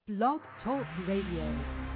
Blog Talk Radio.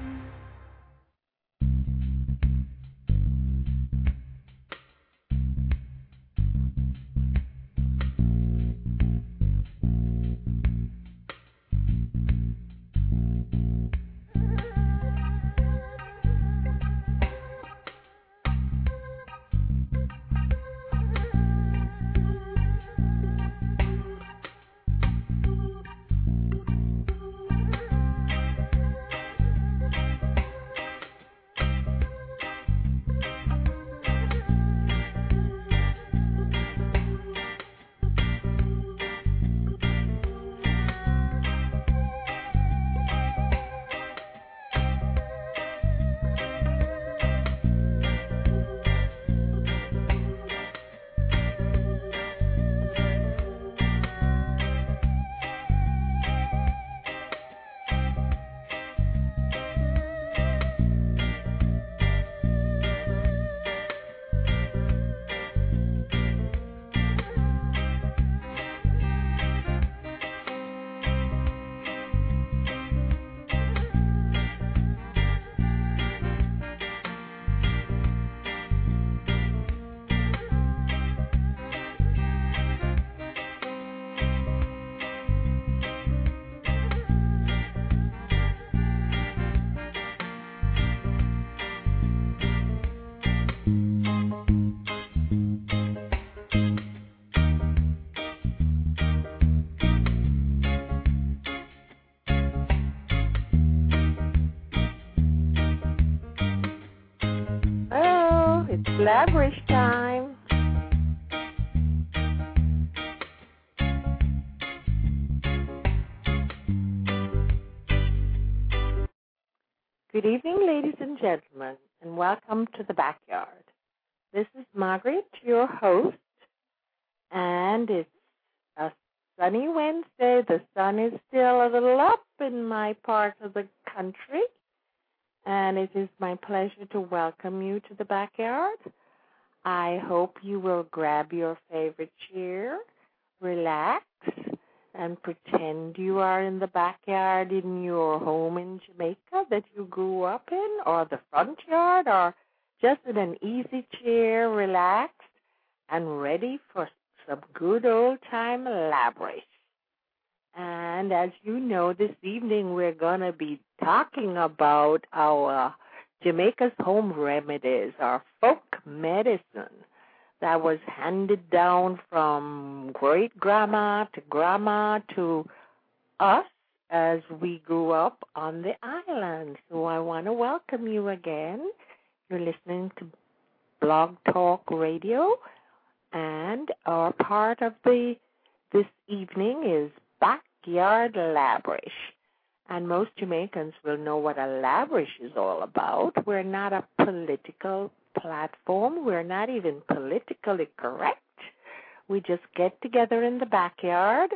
Labrish time. Good evening, ladies and gentlemen, and welcome to the backyard. This is Margaret, your host, and it's a sunny Wednesday. The sun is still a little up in my part of the country, and it is my pleasure to welcome you to the backyard. I hope you will grab your favorite chair, relax, and pretend you are in the backyard in your home in Jamaica that you grew up in, or the front yard, or just in an easy chair, relaxed, and ready for some good old-time labrish. And as you know, this evening we're going to be talking about our Jamaica's home remedies, our folk medicine that was handed down from great-grandma to us as we grew up on the island. So I want to welcome you again. You're listening to Blog Talk Radio, and our part of this evening is Backyard Labrish. And most Jamaicans will know what a labrish is all about. We're not a political platform. We're not even politically correct. We just get together in the backyard.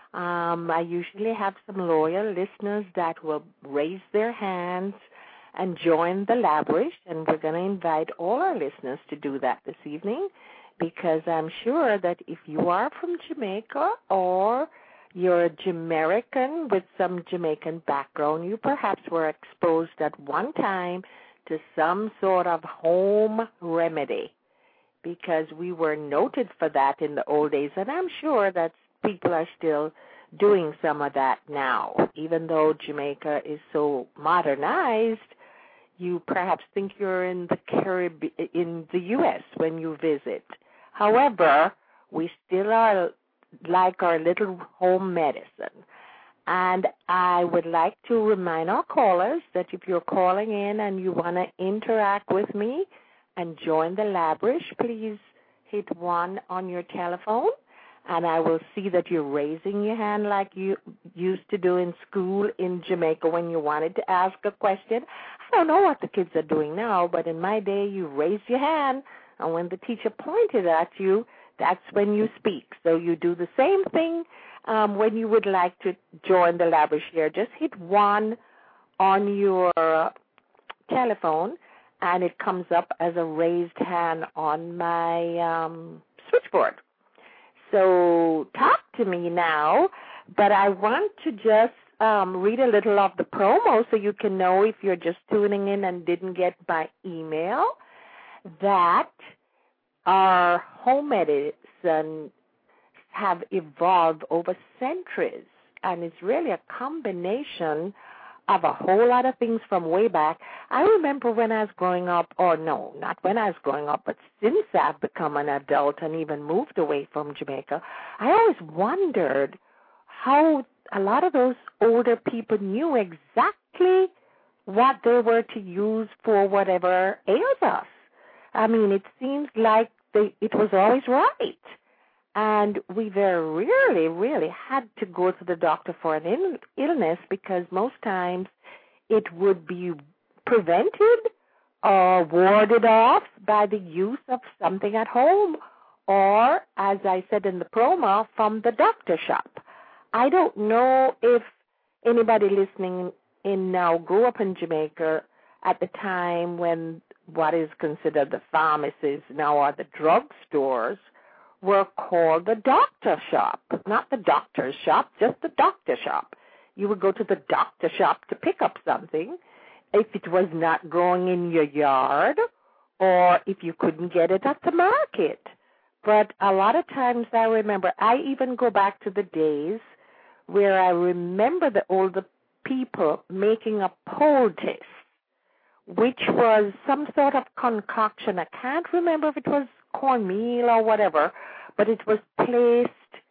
I usually have some loyal listeners that will raise their hands and join the labrish, and we're going to invite all our listeners to do that this evening, because I'm sure that if you are from Jamaica or you're a Jamaican with some Jamaican background, you perhaps were exposed at one time to some sort of home remedy, because we were noted for that in the old days, and I'm sure that people are still doing some of that now. Even though Jamaica is so modernized, you perhaps think you're in the Caribbean, in the U.S. when you visit. However, we still are like our little home medicine. And I would like to remind our callers that if you're calling in and you want to interact with me and join the labrish, please hit 1 on your telephone, and I will see that you're raising your hand like you used to do in school in Jamaica when you wanted to ask a question. I don't know what the kids are doing now, but in my day you raised your hand, and when the teacher pointed at you, that's when you speak. So you do the same thing when you would like to join the labrish here. Just hit 1 on your telephone, and it comes up as a raised hand on my switchboard. So talk to me now, but I want to just read a little of the promo so you can know if you're just tuning in and didn't get my email that our home medicine have evolved over centuries, and it's really a combination of a whole lot of things from way back. I remember when I was growing up, or no, not when I was growing up, but since I've become an adult and even moved away from Jamaica, I always wondered how a lot of those older people knew exactly what they were to use for whatever ails us. I mean, it seems like it was always right. And we very rarely really had to go to the doctor for an illness because most times it would be prevented or warded off by the use of something at home or, as I said in the promo, from the doctor shop. I don't know if anybody listening in now grew up in Jamaica at the time when what is considered the pharmacies now are the drugstores were called the doctor shop, not the doctor's shop, just the doctor shop. You would go to the doctor shop to pick up something if it was not growing in your yard or if you couldn't get it at the market. But a lot of times I remember, I even go back to the days where I remember the older people making a poultice, which was some sort of concoction. I can't remember if it was cornmeal or whatever, but it was placed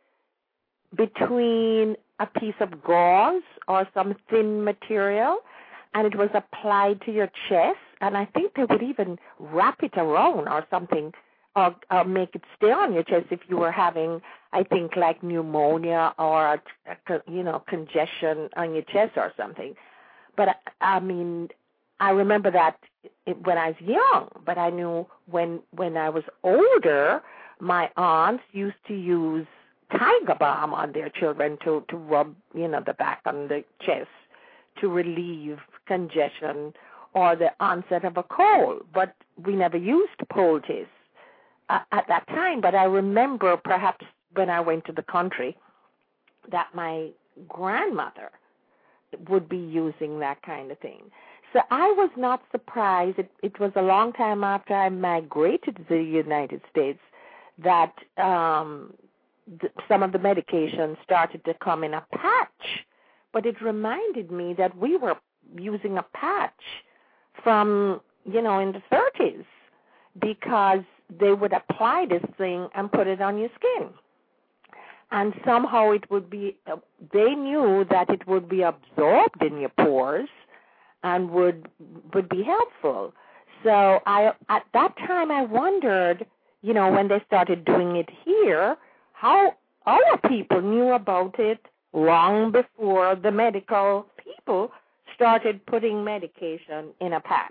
between a piece of gauze or some thin material, and it was applied to your chest, and I think they would even wrap it around or something, or make it stay on your chest if you were having, I think, like pneumonia or, congestion on your chest or something. But, I mean, I remember that when I was young, but I knew when I was older, my aunts used to use Tiger Balm on their children to rub, the back on the chest to relieve congestion or the onset of a cold. But we never used poultice at that time. But I remember perhaps when I went to the country that my grandmother would be using that kind of thing. So I was not surprised. It was a long time after I migrated to the United States that some of the medications started to come in a patch. But it reminded me that we were using a patch from, in the 30s because they would apply this thing and put it on your skin. And somehow it would be, they knew that it would be absorbed in your pores and would be helpful. So at that time I wondered, when they started doing it here, how our people knew about it long before the medical people started putting medication in a patch.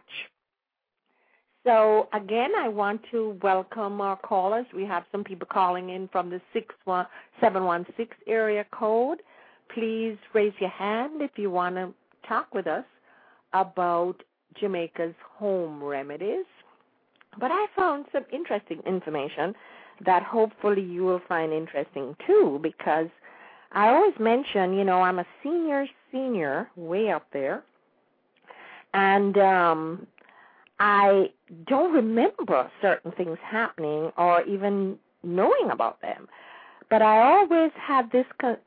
So, again, I want to welcome our callers. We have some people calling in from the 716 area code. Please raise your hand if you want to talk with us about Jamaica's home remedies. But I found some interesting information that hopefully you will find interesting too, because I always mention, I'm a senior, way up there, and I don't remember certain things happening or even knowing about them. But I always had this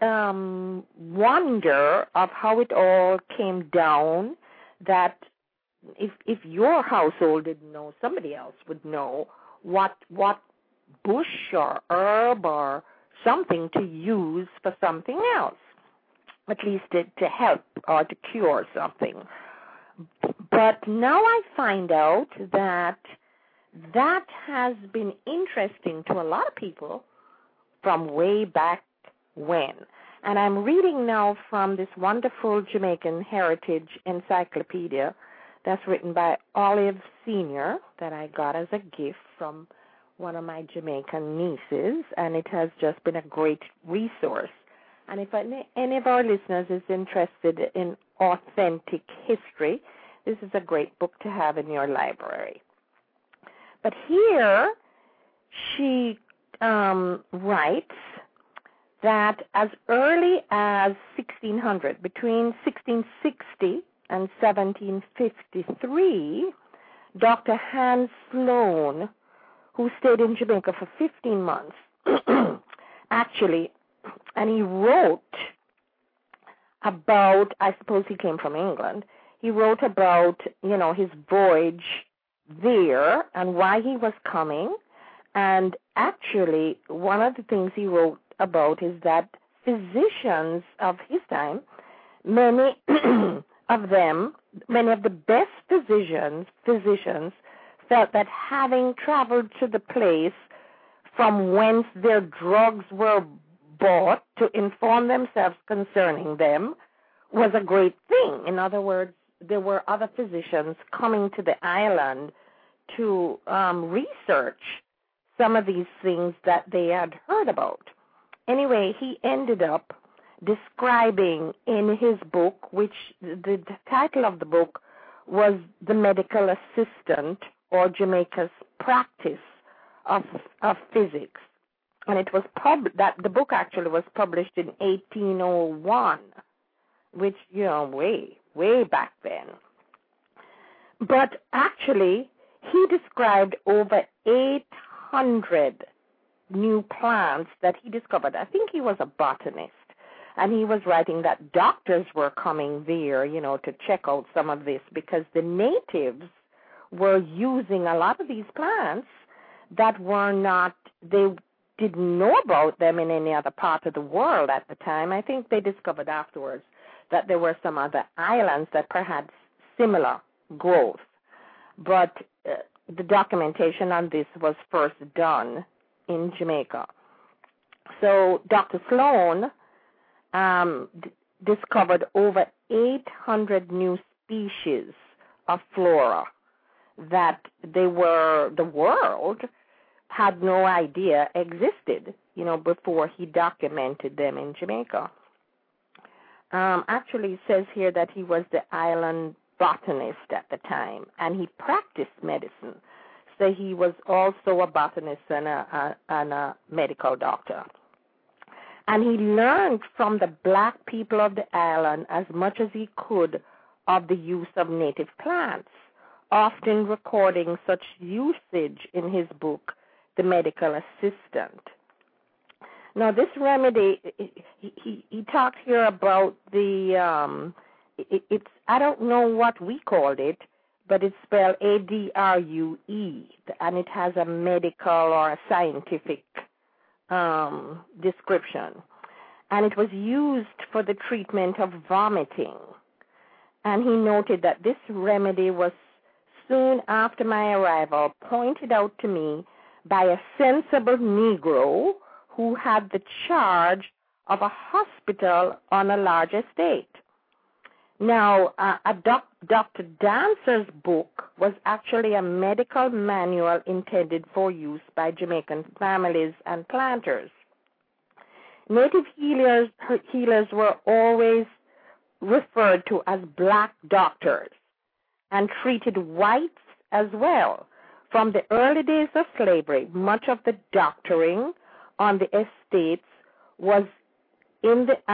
wonder of how it all came down, that if your household didn't know, somebody else would know what bush or herb or something to use for something else, at least to help or to cure something. But now I find out that has been interesting to a lot of people from way back when. And I'm reading now from this wonderful Jamaican Heritage Encyclopedia that's written by Olive Sr. that I got as a gift from one of my Jamaican nieces, and it has just been a great resource. And if any of our listeners is interested in authentic history, this is a great book to have in your library. But here she writes that as early as 1600, between 1660 and 1753, Dr. Hans Sloane, who stayed in Jamaica for 15 months, actually, and he wrote about, I suppose he came from England, he wrote about, his voyage there and why he was coming. And actually, one of the things he wrote about is that physicians of his time, many of the best physicians felt that having traveled to the place from whence their drugs were bought to inform themselves concerning them was a great thing. In other words, there were other physicians coming to the island to research some of these things that they had heard about. Anyway, he ended up describing in his book, which the title of the book was The Medical Assistant, or Jamaica's Practice of Physics. And it was the book actually was published in 1801, which, way back then. But actually, he described over 800 new plants that he discovered. I think he was a botanist, and he was writing that doctors were coming there, to check out some of this, because the natives were using a lot of these plants that they didn't know about them in any other part of the world at the time. I think they discovered afterwards that there were some other islands that perhaps similar growth. But the documentation on this was first done in Jamaica. So Dr. Sloane discovered over 800 new species of flora that the world had no idea existed, before he documented them in Jamaica. Actually, it says here that he was the island botanist at the time, and he practiced medicine. So he was also a botanist and a medical doctor. And he learned from the black people of the island as much as he could of the use of native plants, often recording such usage in his book, The Medical Assistant. Now, this remedy, he talked here about it's I don't know what we called it, but it's spelled ADRUE, and it has a medical or a scientific description. And it was used for the treatment of vomiting. And he noted that this remedy was soon after my arrival pointed out to me by a sensible Negro who had the charge of a hospital on a large estate. Now, Dr. Dancer's book was actually a medical manual intended for use by Jamaican families and planters. Native healers were always referred to as black doctors and treated whites as well. From the early days of slavery, much of the doctoring on the estates was in the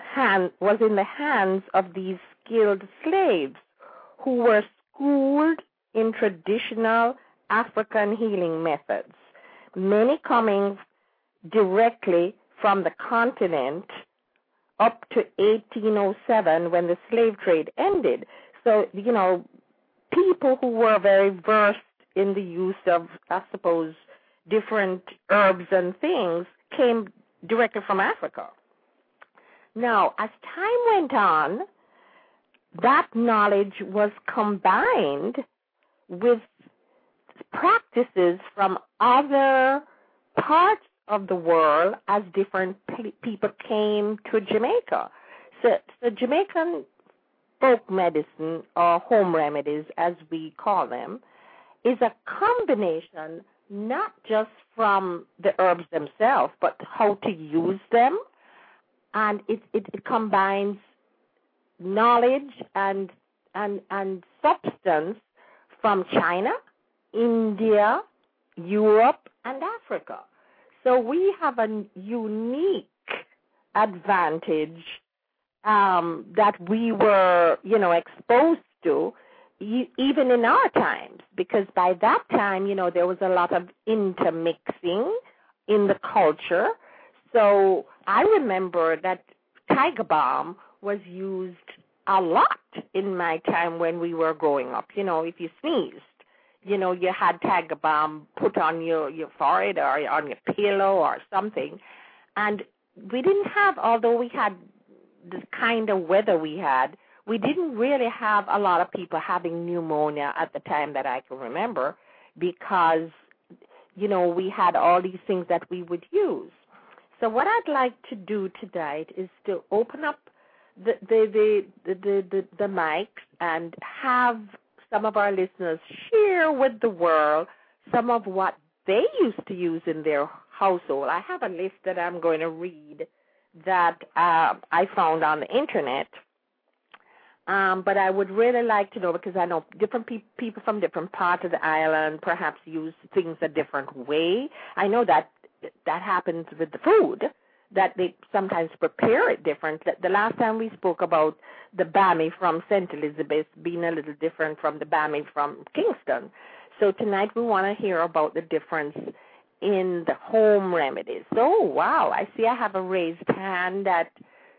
hands of these skilled slaves who were schooled in traditional African healing methods, many coming directly from the continent up to 1807 when the slave trade ended. So, people who were very versed in the use of, I suppose, different herbs and things came directly from Africa. Now, as time went on, that knowledge was combined with practices from other parts of the world as different people came to Jamaica. So Jamaican folk medicine, or home remedies as we call them, is a combination not just from the herbs themselves, but how to use them. And it combines knowledge and substance from China, India, Europe, and Africa. So we have a unique advantage that we were, exposed to, even in our times, because by that time, there was a lot of intermixing in the culture. So I remember that Tiger Balm was used a lot in my time when we were growing up. If you sneezed, you had Tiger Balm put on your forehead or on your pillow or something. And we didn't have, although we had the kind of weather we had, we didn't really have a lot of people having pneumonia at the time that I can remember, because, we had all these things that we would use. So what I'd like to do tonight is to open up the mics and have some of our listeners share with the world some of what they used to use in their household. I have a list that I'm going to read that I found on the internet, but I would really like to know, because I know different people from different parts of the island perhaps use things a different way. I know that happens with the food, that they sometimes prepare it different. The last time we spoke about the Bammy from St. Elizabeth being a little different from the Bammy from Kingston. So tonight we want to hear about the difference in the home remedies. So, wow, I see I have a raised hand at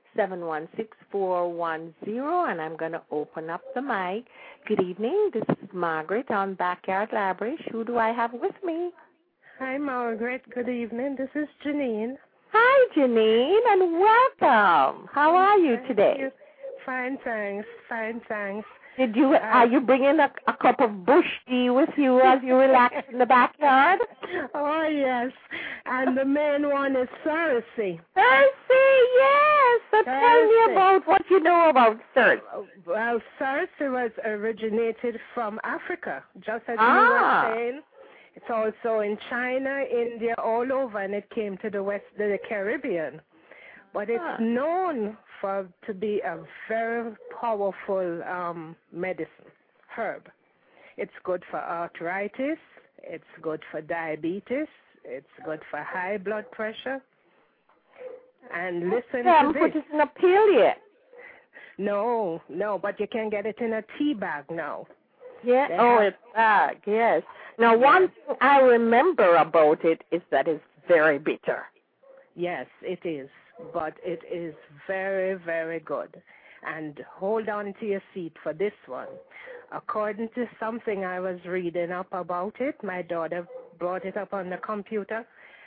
716-410, and I'm going to open up the mic. Good evening. This is Margaret on Backyard Library. Who do I have with me? Hi, Margaret. Good evening. This is Janine. Hi, Janine, and welcome. How are you today? You. Fine, thanks. Fine, thanks. Are you bringing a cup of bush tea with you as you relax in the backyard? Oh, yes. And the main one is Cersei. Cersei, yes. So tell me about what you know about Cersei. Well, Cersei was originated from Africa, just as you were saying. It's also in China, India, all over, and it came to the Caribbean. But it's known to be a very powerful medicine, herb. It's good for arthritis. It's good for diabetes. It's good for high blood pressure. And listen to this. Put it in a pill yet? No, but you can get it in a tea bag now. Yeah. It's bag. Yes. Now, one thing I remember about it is that it's very bitter. Yes, it is. But it is very, very good. And hold on to your seat for this one. According to something I was reading up about it, my daughter brought it up on the computer,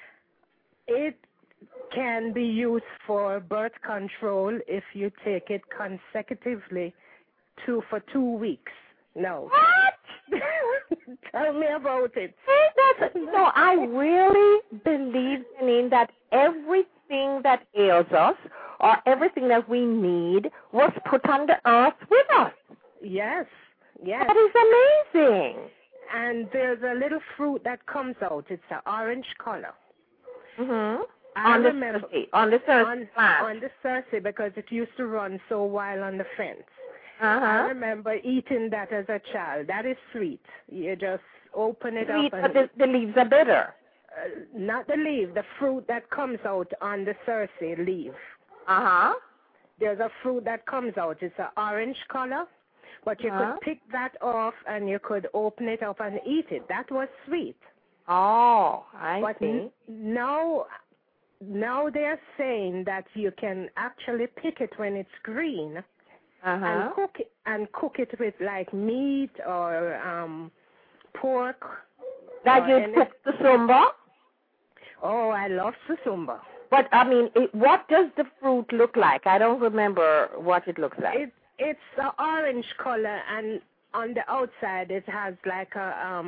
it can be used for birth control if you take it consecutively for 2 weeks. No. What? Tell me about it. So I really believe, Janine, that everything that ails us or everything that we need was put on the earth with us. Yes. That is amazing. And there's a little fruit that comes out. It's an orange color. Mm-hmm. On the Cersei plant. On the Cersei, because it used to run so wild on the fence. Uh-huh. I remember eating that as a child. That is sweet. You just open it sweet, up. But the leaves are bitter. Not the leaf, the fruit that comes out on the Cersei leaf. Uh-huh. There's a fruit that comes out. It's an orange color, but you could pick that off and you could open it up and eat it. That was sweet. Oh, I see. Now they're saying that you can actually pick it when it's green. And cook it with like meat or pork. That you cook susumba? Oh, I love susumba. But I mean, what does the fruit look like? I don't remember what it looks like. It's an orange color, and on the outside it has like a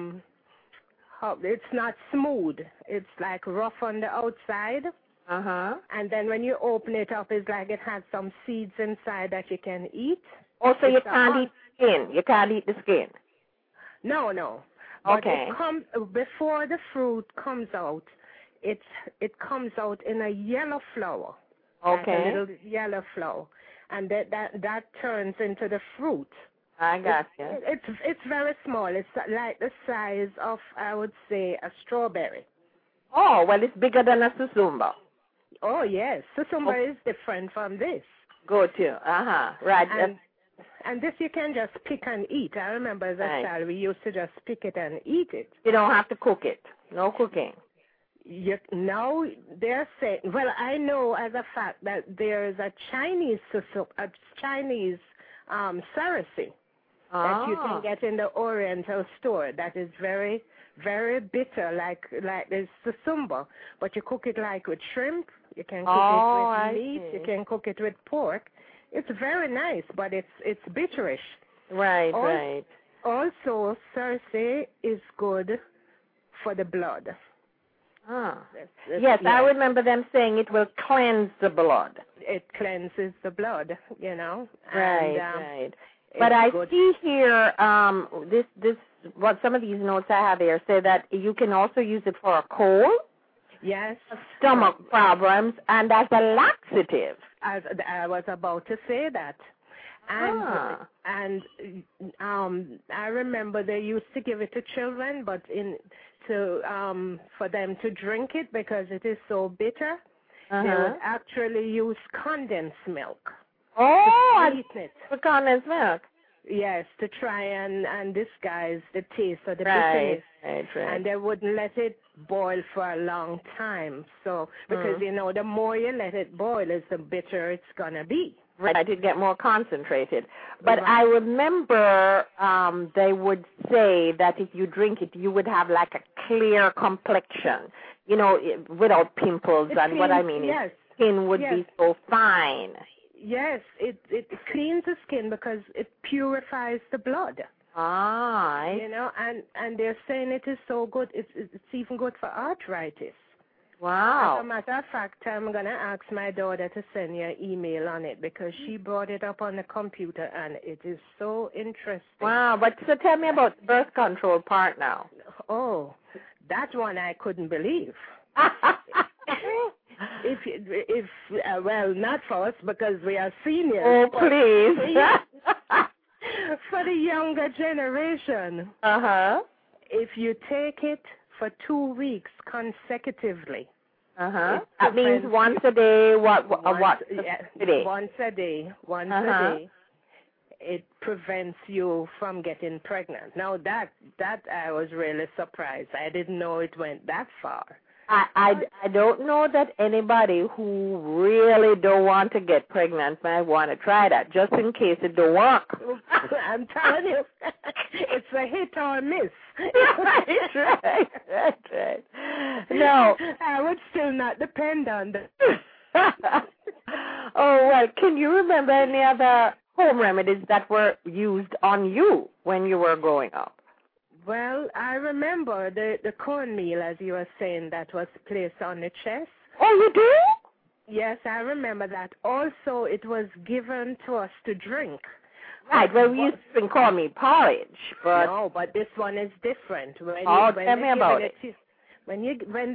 it's not smooth. It's like rough on the outside. Uh-huh. And then when you open it up, it's like it has some seeds inside that you can eat. Also, you can't eat the skin. You can't eat the skin. No. Okay. But before the fruit comes out, it comes out in a yellow flower. Okay. Like a little yellow flower. And that turns into the fruit. I got you. It's very small. It's like the size of, I would say, a strawberry. Oh, well, it's bigger than a susumba. Oh, yes. Susumba is different from this. Go to. Right. And this you can just pick and eat. I remember as a child we used to just pick it and eat it. You don't have to cook it. No cooking. Now they're saying, well, I know as a fact that there is a Chinese Sarasi that you can get in the Oriental store that is very, very bitter, like this susumba. But you cook it like with shrimp. You can cook it with meat. You can cook it with pork. It's very nice, but it's bitterish. Right, right. Also, Sarasi is good for the blood. Yes, I remember them saying it will cleanse the blood. It cleanses the blood, you know. Right, right. But I see here, what some of these notes I have here say that you can also use it for a cold. Yes. Stomach problems and as a laxative. As I was about to say that. And I remember they used to give it to children, but for them to drink it because it is so bitter, they would actually use condensed milk. Oh, to sweeten it. For condensed milk. Yes, to try and disguise the taste of the bitterness. Right. And they wouldn't let it boil for a long time. So, because, you know, the more you let it boil, the bitter it's going to be. Right, it'd get more concentrated. But I remember they would say that if you drink it, you would have like a clear complexion, you know, without pimples. What I mean is skin would be so fine. Yes, it cleans the skin because it purifies the blood. You know, and they're saying it is so good. It's even good for arthritis. Wow. As a matter of fact, I'm going to ask my daughter to send you an email on it because she brought it up on the computer and it is so interesting. Wow, but so tell me about the birth control part now. Oh, that one I couldn't believe. Well, not for us because we are seniors. Oh, please. For the younger generation. If you take it for 2 weeks consecutively. That means once a day, what? A day? Once a day. Once a day. It prevents you from getting pregnant. Now, that I was really surprised. I didn't know it went that far. I don't know that anybody who really don't want to get pregnant might want to try that, just in case it don't work. I'm telling you, it's a hit or a miss. Right. No. I would still not depend on that. Oh, well, can you remember any other home remedies that were used on you when you were growing up? Well, I remember the cornmeal, as you were saying, that was placed on the chest. Oh, you do? Yes, I remember that. Also, it was given to us to drink. Right, well, we used to drink cornmeal porridge, but... No, but this one is different. Tell me about it. When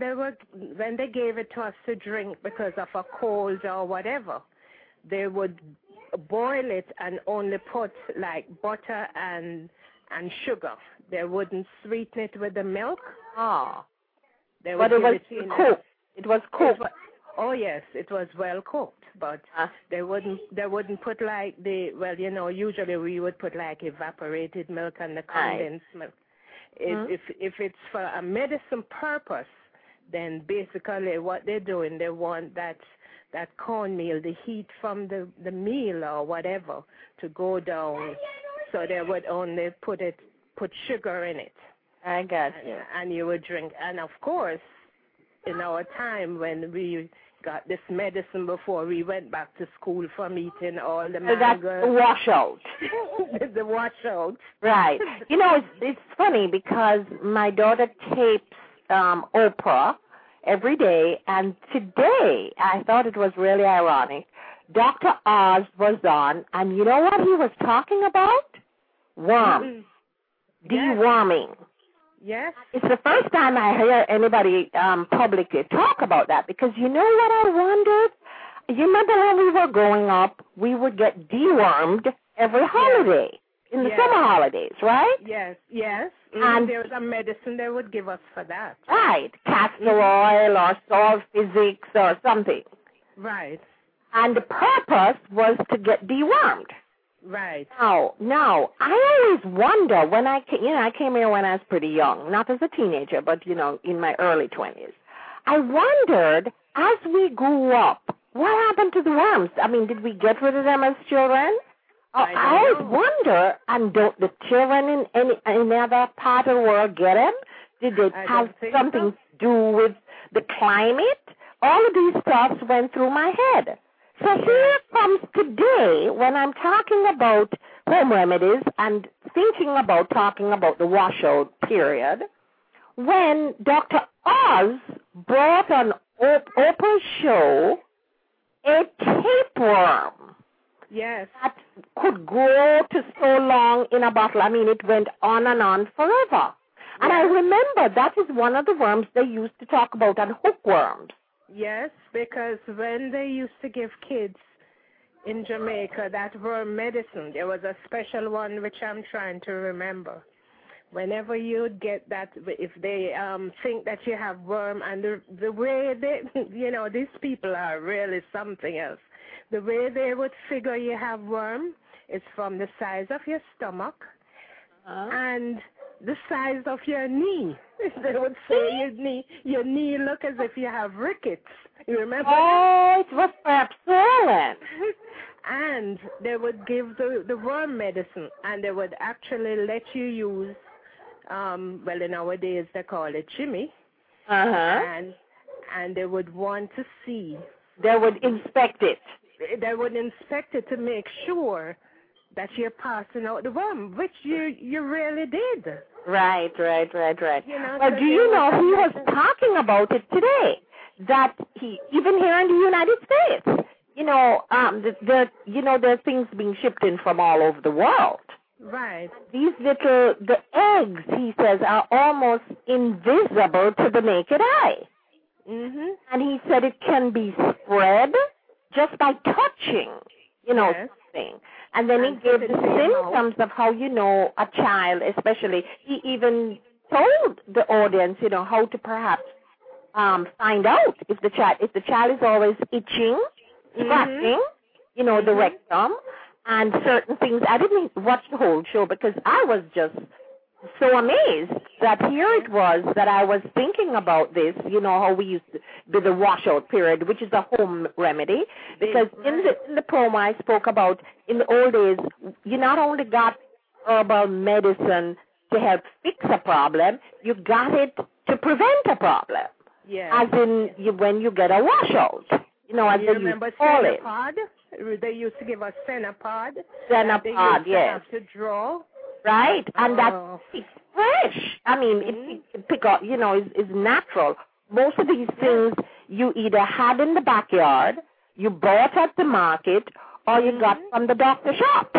they gave it to us to drink because of a cold or whatever, they would boil it and only put, like, butter and sugar. They wouldn't sweeten it with the milk. But it was cooked. It was cooked. Oh yes, it was well cooked, but they wouldn't put like usually we would put like evaporated milk and the condensed milk. If it's for a medicine purpose, then basically what they're doing, they want that cornmeal, the heat from the meal or whatever to go down, so they would only put sugar in it. I got you. And you would drink. And of course, in our time when we got this medicine before we went back to school from eating all the mangoes. That's the washout. The washout. Right. You know, it's funny because my daughter tapes Oprah every day, and today I thought it was really ironic. Dr. Oz was on, and you know what he was talking about? Worms. Deworming. Yes. It's the first time I hear anybody publicly talk about that, because you know what I wondered? You remember when we were growing up, we would get dewormed every holiday, in the summer holidays, right? Yes. And there was a medicine they would give us for that. Right, castor oil or salt physics or something. Right. And the purpose was to get dewormed. Right. Now, I always wonder when I came here when I was pretty young, not as a teenager, but, in my early 20s. I wondered, as we grew up, what happened to the worms? I mean, did we get rid of them as children? I always wonder, and don't the children in any other part of the world get them? Did they have something to do with the climate? All of these thoughts went through my head. So here comes today when I'm talking about home remedies and talking about the washout period, when Dr. Oz brought on Oprah's show a tapeworm. Yes. That could grow to so long in a bottle. I mean, it went on and on forever. Yes. And I remember that is one of the worms they used to talk about, and hookworms. Yes, because when they used to give kids in Jamaica that worm medicine, there was a special one which I'm trying to remember. Whenever you'd get that, if they think that you have worm, and the way they, these people are really something else. The way they would figure you have worm is from the size of your stomach and the size of your knee. They would say your knee look as if you have rickets. You remember? Oh, it was perhaps swollen. And they would give the worm medicine, and they would actually let you use, nowadays they call it Jimmy. And they would want to see. They would inspect it. They would inspect it to make sure that you're passing out the worm, which you really did. Right. Well, do you know he was talking about it today? That he, even here in the United States, there are things being shipped in from all over the world. Right. The eggs, he says, are almost invisible to the naked eye. Mm-hmm. And he said it can be spread just by touching, something. And then he gave the symptoms of how a child, especially, he even told the audience, how to perhaps find out if the child is always itching, scratching, the rectum, and certain things. I didn't watch the whole show because I was just so amazed that here it was that I was thinking about this, how we used to do the washout period, which is a home remedy, because in the promo I spoke about, in the old days, you not only got herbal medicine to help fix a problem, you got it to prevent a problem. Yeah. As in when you get a washout, as you they remember used to call it. Cenapod? They used to give us Cenapod. Cenapod, yes. Have to draw. Right, and that's fresh. I mean, it pick up, is natural. Most of these things you either had in the backyard, you bought at the market, or you got from the doctor shop.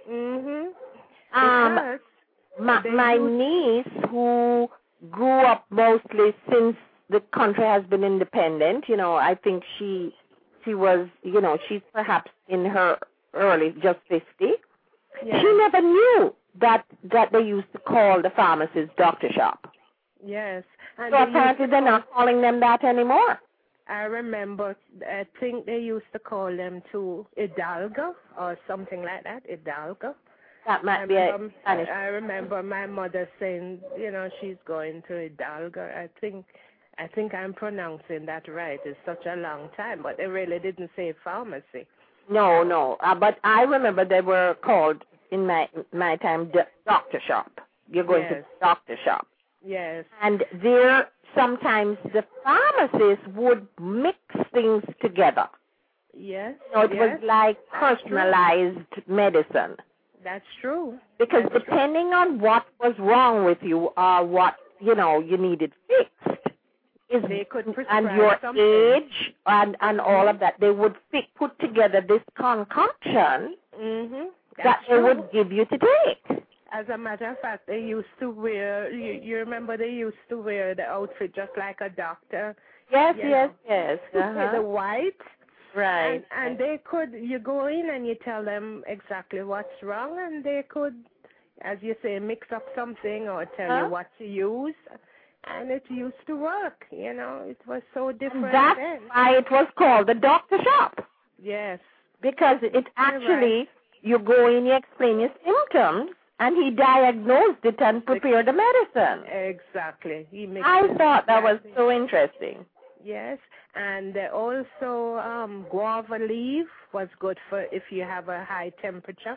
My niece, who grew up mostly since the country has been independent, I think she was, she's perhaps in her early, just 50. Yeah. She never knew that they used to call the pharmacist doctor shop. Yes. And so apparently they're not calling them that anymore. I remember, I think they used to call them to Hidalgo or something like that, Hidalgo. That might be a Spanish. I remember my mother saying, she's going to Hidalgo. I think I'm pronouncing that right. It's such a long time, but they really didn't say pharmacy. No. But I remember they were called, in my time, doctor shop. You're going to the doctor shop. Yes. And there, sometimes the pharmacist would mix things together. Yes. So it was like personalized medicine. That's true. Because depending on what was wrong with you or what, you needed fixed, they could and your age and all of that, they would put together this concoction that they would give you to take. As a matter of fact, they used to wear, you remember they used to wear the outfit just like a doctor? Yes. The white. Right. And they could, you go in and you tell them exactly what's wrong, and they could, as you say, mix up something or tell you what to use. and it used to work. You know, it was so different That's then. why it was called the doctor shop. Yes. Because it actually, you go in, you explain your symptoms, and he diagnosed it and prepared the medicine. Exactly. I thought that was so interesting. Yes, and also guava leaf was good for if you have a high temperature.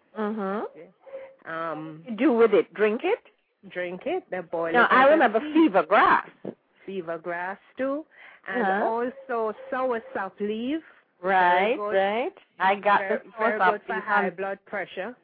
You do with it, drink it? Drink it, they boil it. No, I remember fever grass. Fever grass too, and also soursop leaf. Right, right. I got the very soursop good for high blood pressure.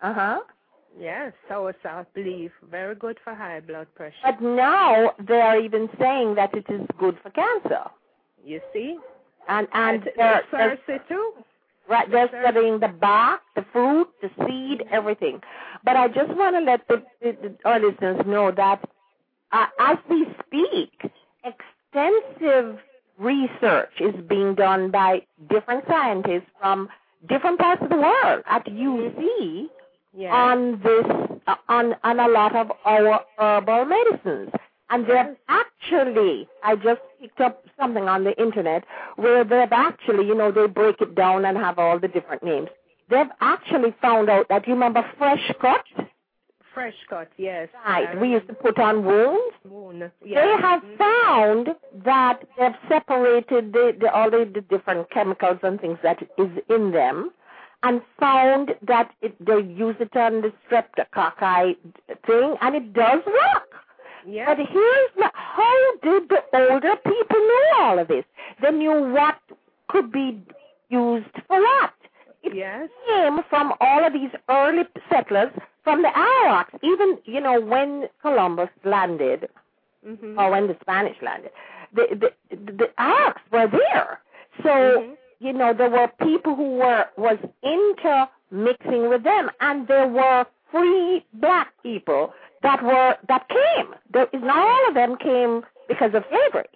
Yes, soursop leaf, very good for high blood pressure. But now they are even saying that it is good for cancer. You see? And they're too. Right, they're studying the bark, the fruit, the seed, everything. But I just want to let our listeners know that as we speak, extensive research is being done by different scientists from different parts of the world at UC on this, on a lot of our herbal medicines. And they've actually, I just picked up something on the internet where they've actually, they break it down and have all the different names. They've actually found out that, you remember Fresh Cut? Fresh Cut, yes. Right, we used to put on wounds. Yes. They have found that they've separated all the different chemicals and things that is in them, and found that they use it on the streptococci thing, and it does work. Yes. But here's how did the older people know all of this? They knew what could be used for what. It came from all of these early settlers from the Arawaks. Even, when Columbus landed, or when the Spanish landed, the Arawaks were there. So, there were people who was intermixing with them, and there were free black people that came. Not all of them came because of slavery.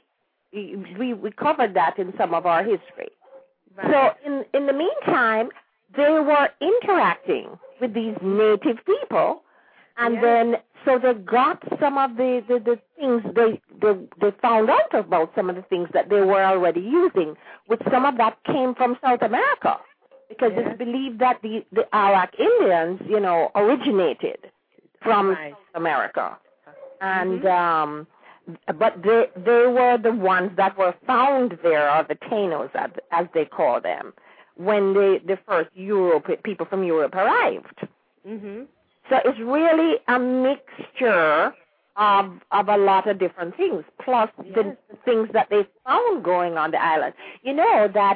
We covered that in some of our history. Right. So in the meantime, they were interacting with these native people, and then so they got some of the things they found out about some of the things that they were already using, which some of that came from South America, because it's believed that the Arawak Indians, originated from South America, and but they were the ones that were found there, or the Tainos, as they call them, when the first people from Europe arrived. So it's really a mixture of a lot of different things, plus the things that they found going on the island. You know that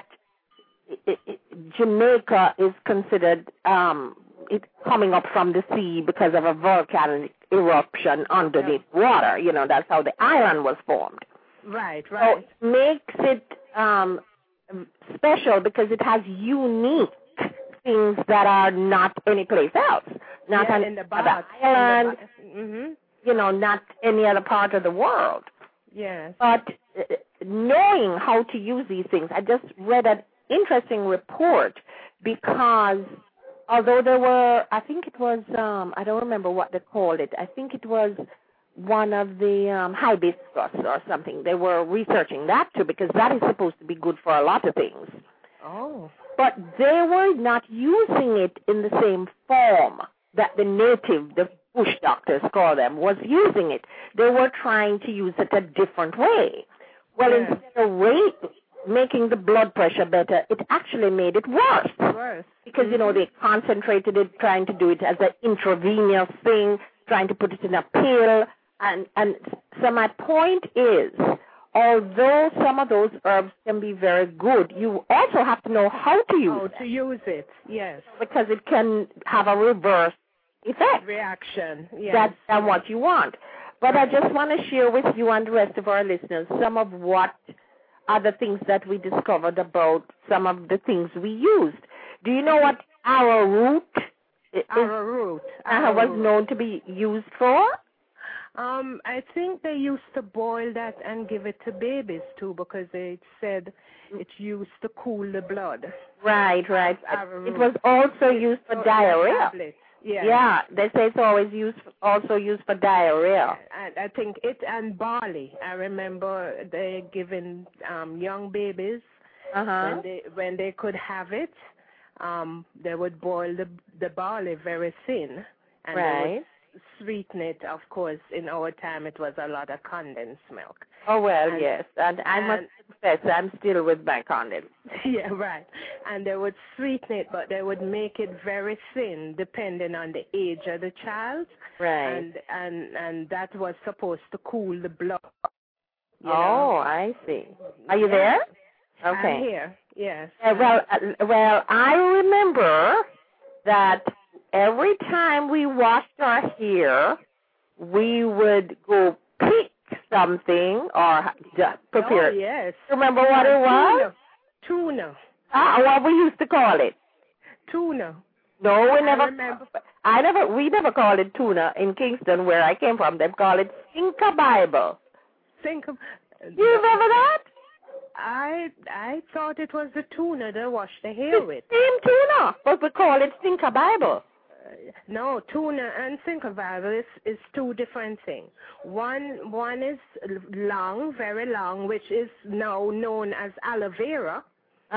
Jamaica is considered it's coming up from the sea because of a volcanic eruption underneath water. That's how the island was formed. Right. So it makes it special because it has unique things that are not anyplace else. Not on in the other island, not any other part of the world. Yes. But knowing how to use these things, I just read an interesting report because although there were, I think it was, I don't remember what they called it. I think it was one of the hibiscus or something. They were researching that too because that is supposed to be good for a lot of things. Oh. But they were not using it in the same form that the bush doctors call them, was using it. They were trying to use it a different way. Well, instead of making the blood pressure better, it actually made it worse. Because, they concentrated it, trying to do it as an intravenous thing, trying to put it in a pill. And so my point is, although some of those herbs can be very good, you also have to know how to use it. How to use it, yes. Because it can have a reverse effect. Reaction, yes. That's not what you want. But I just want to share with you and the rest of our listeners some of what are the things that we discovered about some of the things we used. Do you know what arrowroot was known to be used for? I think they used to boil that and give it to babies too because they said it's used to cool the blood. Right. It was also used for diarrhea. Yeah. Yeah, they say it's always also used for diarrhea. And I think it and barley. I remember they giving young babies when they could have it. They would boil the barley very thin, and they would sweeten it. Of course, in our time it was a lot of condensed milk. Oh well, yes, and I must confess I'm still with my condensed. Yeah, right. And they would sweeten it, but they would make it very thin, depending on the age of the child. Right. And that was supposed to cool the blood. Oh, I see. Are you there? Okay. I'm here. Yes. Well, I remember that every time we washed our hair, we would go pick something or prepare. Oh, yes. Remember what it was? Tuna. What we used to call it? Tuna. No, we never. I remember. We never called it tuna in Kingston, where I came from. They call it Cinca Bible. Cinca. You remember that? I thought it was the tuna they wash the hair with. Same tuna, but we call it Cinca Bible. No, tuna and Cinca Bible is two different things. One is long, very long, which is now known as aloe vera.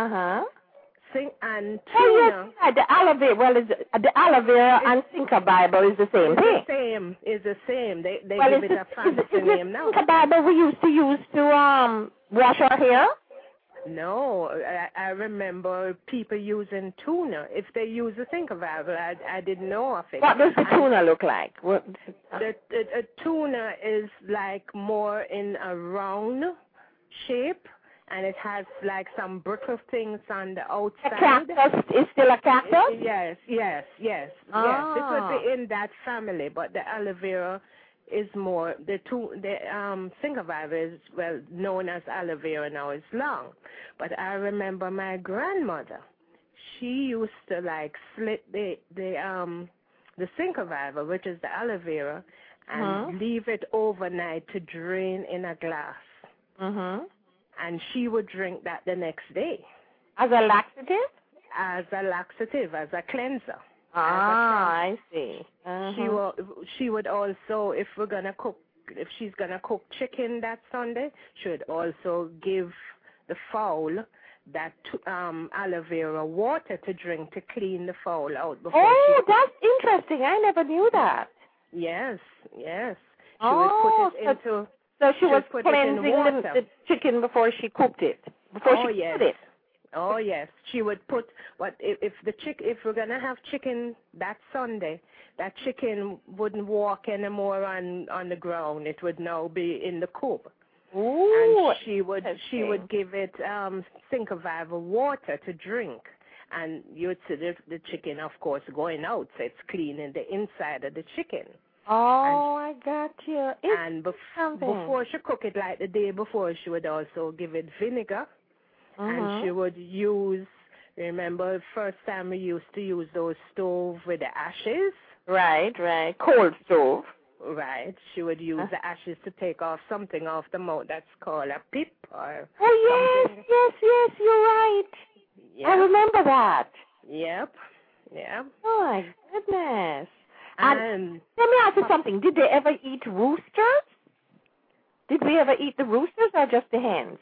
And tuna. Oh, yes, the aloe vera. Well, the aloe vera and Cinca Bible is the same thing. Is the same. They give it a fancy name now. Cinca Bible we used to use to wash our hair? No, I remember people using tuna. If they use the Cinca Bible, I didn't know of it. What does the tuna look like? The tuna is like more in a round shape, and it has like some brittle things on the outside. A cactus is still a cactus? Yes. Yes, it would be in that family, but the aloe vera is more, the Cinca Bible is well known as aloe vera now, is long. But I remember my grandmother, she used to like slit the Cinca Bible, which is the aloe vera, and leave it overnight to drain in a glass. And she would drink that the next day. As a laxative? As a laxative, as a cleanser. I see. She would also, if she's gonna cook chicken that Sunday, she would also give the fowl that aloe vera water to drink to clean the fowl out before. That's interesting. I never knew that. Yes. She would put it into. So she was cleansing the chicken before she cooked it. Before she cooked it. Oh yes, she would put if we're gonna have chicken that Sunday, that chicken wouldn't walk anymore on the ground. It would now be in the coop. Ooh, and she would give it Cinca Bible water to drink, and you'd see the chicken, of course, going out, so it's cleaning the inside of the chicken. I got you. And before she cook it, like the day before, she would also give it vinegar. And she would use, remember, first time we used to use those stoves with the ashes? Right. Cold stove. Right. She would use the ashes to take off something off the mouth that's called a pip or something. Yes, you're right. Yep. I remember that. Yep. Oh, my goodness. And let me ask you something. Did they ever eat roosters? Did we ever eat the roosters or just the hens?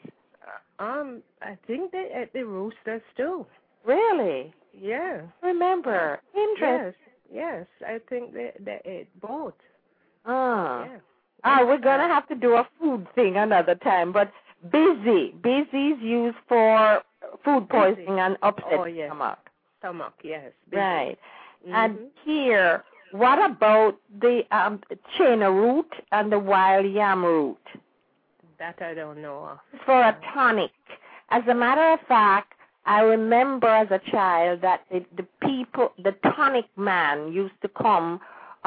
I think they ate the roosters too. Really? Yeah. Remember. Interesting. Yes. I think they ate both. Yeah. We're going to have to do a food thing another time, but busy is used for food poisoning and upset stomach, yes. Busy. Right. And here, what about the chena root and the wild yam root? That I don't know of. For a tonic. As a matter of fact, I remember as a child that the tonic man used to come,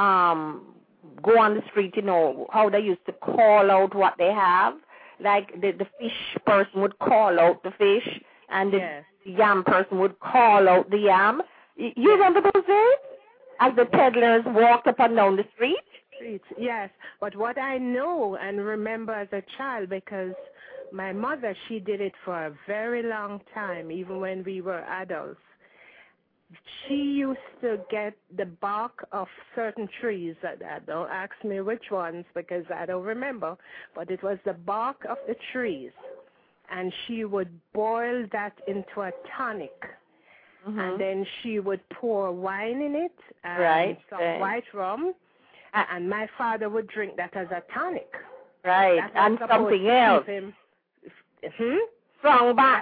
go on the street, how they used to call out what they have. Like the fish person would call out the fish, and the yam person would call out the yam. You remember those days? As the peddlers walked up and down the street? Yes, but what I know and remember as a child, because my mother, she did it for a very long time, even when we were adults. she used to get the bark of certain trees. Don't ask me which ones because I don't remember, but it was the bark of the trees, and she would boil that into a tonic, and then she would pour wine in it and some white rum, and my father would drink that as a tonic. Right, and something else. Strong back.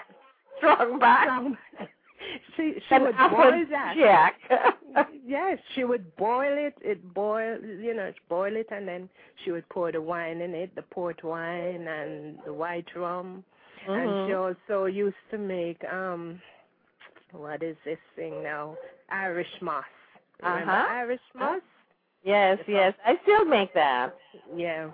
She would boil that. Jack. Yes, she would boil it. Boil it, and then she would pour the wine in it, the port wine and the white rum. And she also used to make what is this thing now? Irish moss. Remember Irish moss? Yes, I still make that. Yeah.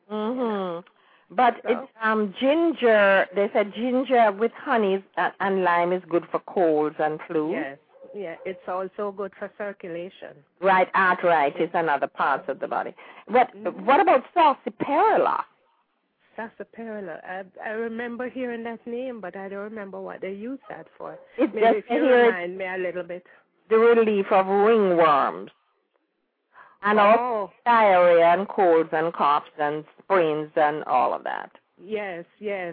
But it's ginger. They said ginger with honey and lime is good for colds and flu. Yes, it's also good for circulation. Right, arthritis and other parts of the body. But what about sarsaparilla? Sarsaparilla. I remember hearing that name, but I don't remember what they use that for. It's Maybe just if you remind me a little bit. The relief of ringworms. And also diarrhea and colds and coughs and sprains and all of that. Yes.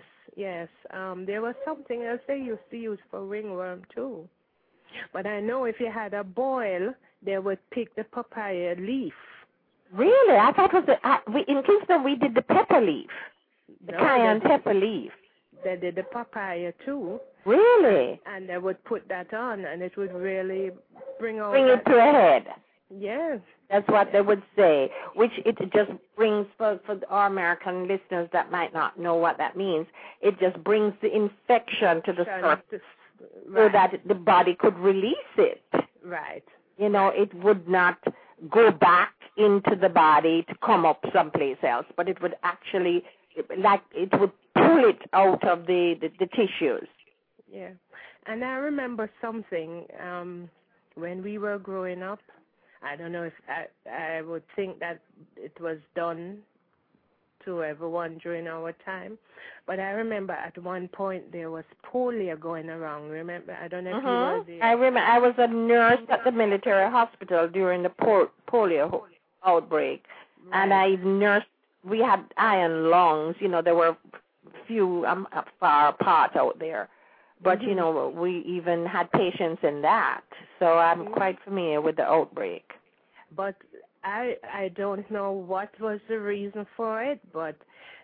There was something else they used to use for ringworm too. But I know if you had a boil, they would pick the papaya leaf. Really? I thought it was in Kingston we did the pepper leaf. The cayenne pepper leaf. They did the papaya too. Really? And they would put that on, and it would really bring it to a head. Yes. That's what they would say, which it just brings, for our American listeners that might not know what that means, it just brings the infection to the surface so that the body could release it. Right. It would not go back into the body to come up someplace else, but it would actually, it would pull it out of the tissues. Yeah. And I remember something when we were growing up. I don't know if I would think that it was done to everyone during our time, but I remember at one point there was polio going around. Remember? I don't know if you were there. I remember. I was a nurse at the military hospital during the polio outbreak, and I nursed. We had iron lungs. There were few far apart out there. But, we even had patients in that. So I'm quite familiar with the outbreak. But I don't know what was the reason for it, but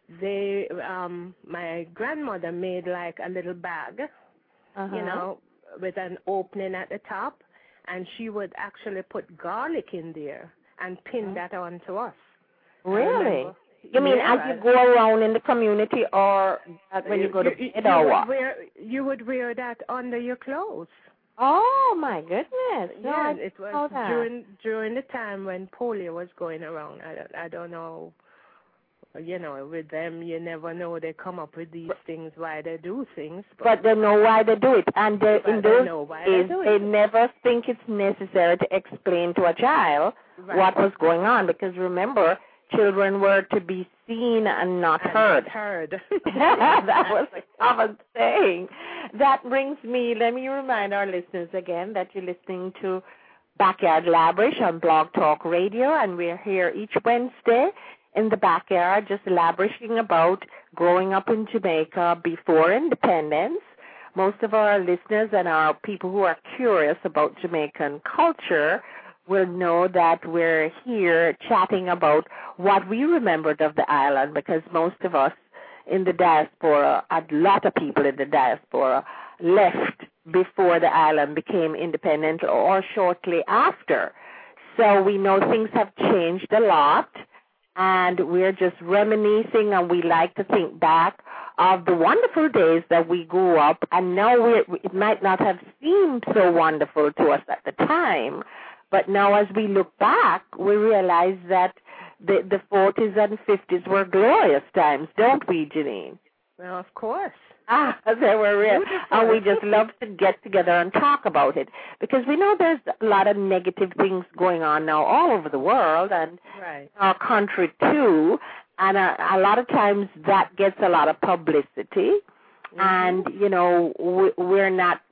my grandmother made like a little bag, with an opening at the top, and she would actually put garlic in there and pin that onto us. Really? You mean as you go around in the community, or when you go to bed, or what? You would wear that under your clothes. Oh, my goodness. Yeah, it was during the time when polio was going around. I don't know. With them, you never know. They come up with these things, why they do things. But they know why they do it. And in those days, they never think it's necessary to explain to a child what was going on. Because remember, children were to be seen and not heard. That was a common saying. That brings me, let me remind our listeners again that you're listening to Backyard Labrish on Blog Talk Radio, and we're here each Wednesday in the backyard just labrishing about growing up in Jamaica before independence. Most of our listeners and our people who are curious about Jamaican culture will know that we're here chatting about what we remembered of the island, because most of us in the diaspora, a lot of people in the diaspora, left before the island became independent or shortly after. So we know things have changed a lot, and we're just reminiscing, and we like to think back of the wonderful days that we grew up, and now it might not have seemed so wonderful to us at the time, but now as we look back, we realize that the 40s and 50s were glorious times, don't we, Janine? Well, of course. They were real. And we just love to get together and talk about it, because we know there's a lot of negative things going on now all over the world and our country too, and a lot of times that gets a lot of publicity, and, we're not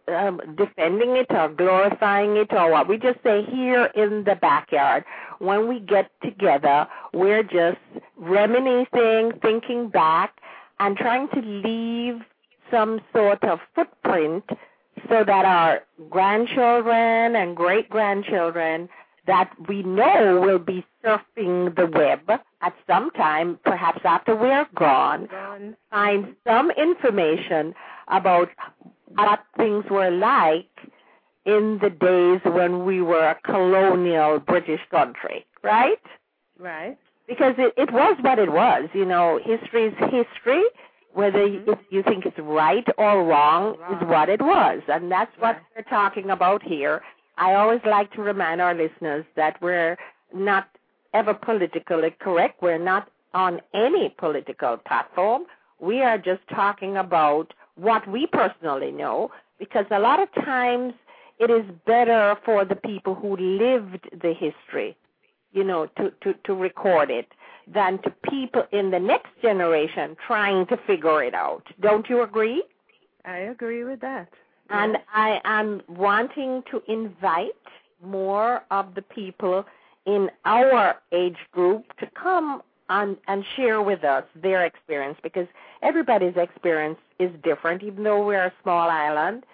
defending it or glorifying it or what. We just say here in the backyard, when we get together, we're just reminiscing, thinking back, and trying to leave some sort of footprint so that our grandchildren and great-grandchildren that we know will be surfing the web at some time, perhaps after we're gone, find some information about what things were like in the days when we were a colonial British country, right? Right. Because it was what it was. You know, history is history. Whether you think it's right or wrong is what it was. And that's what we're talking about here. I always like to remind our listeners that we're not ever politically correct. We're not on any political platform. We are just talking about what we personally know, because a lot of times it is better for the people who lived the history, you know, to record it than to people in the next generation trying to figure it out. Don't you agree? I agree with that. And I am wanting to invite more of the people in our age group to come and share with us their experience, because everybody's experience is different. Even though we're a small island,